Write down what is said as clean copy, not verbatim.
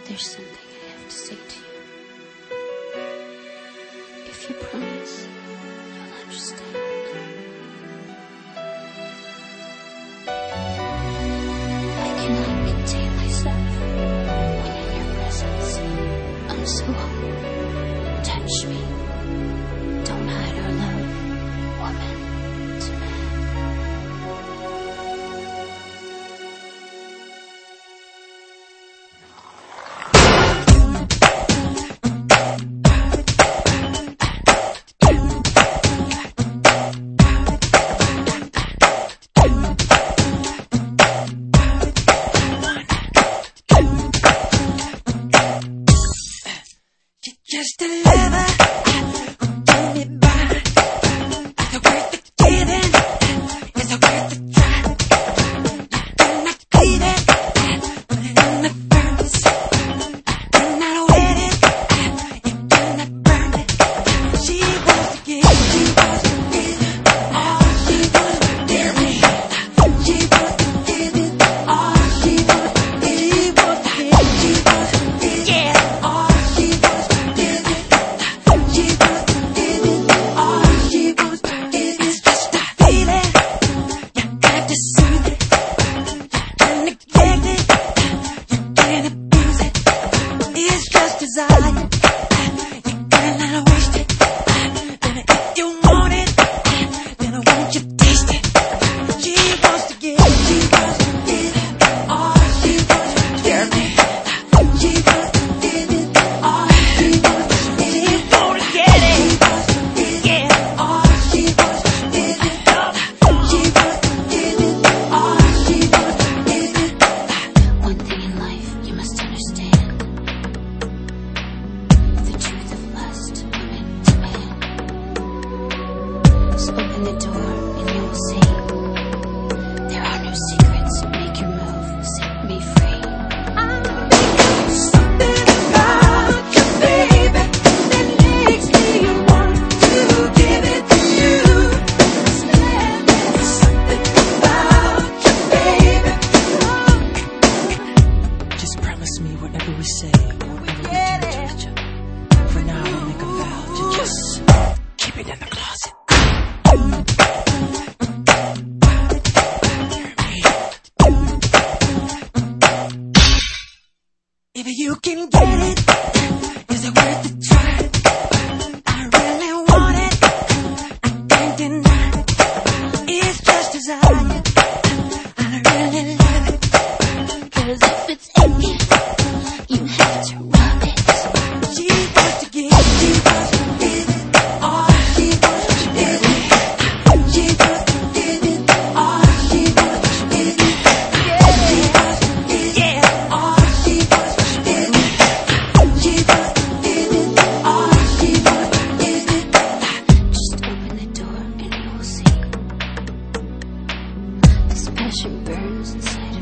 There's something I have to say to you. If you promise, you'll understand. I cannot contain myself when in your presence. I'm so hungry. Touch me. Don't hide our love, woman to man. Just a lover, hold me by. Is it worth the giving? Is it worth the try? You're not bleeding, put it in the furnace. You're not waiting, you're not burning. She wants to give, she wants to give it all. She wants to give me. She wants to give it all. She wants to give, she wants to give, she wants to give, yeah, all. She wants to give it. She wants to give it all. She wants to give it. It's just a feeling. You got to soothe it. You can neglect it. You can't abuse it. It's just desire. You gotta let her waste it. Then if you want it, then won't you taste it? She wants to give. She wants to give it all. She wants to give me. She wants to give it all. She wants to give it. She wanna get it. Yeah, all. She wants to give it all. She wants to give it all. She wants to give it. One thing in life you must understand. The truth of lust, woman to man. So open the door and you will see. There are no secrets. Make your move. Set me free. Something about you, baby, that makes me want to give it to you. Something about you, baby. Just promise me whatever we say or whatever we do to each other. For now, we'll make a vow to just keep it in the closet. If you can get it, is it worth the try? I really want it, I can't deny. It's just desire, I really love it. 'Cause if it's aching, you have to rub it. She wants to give, she wants to give it all. She wants to give it. She wants to give it all. She wants to give it. She wants to give it all. She wants to give it. She wants to give it all. She wants to give it. Just open the door and you will see. This passion burns inside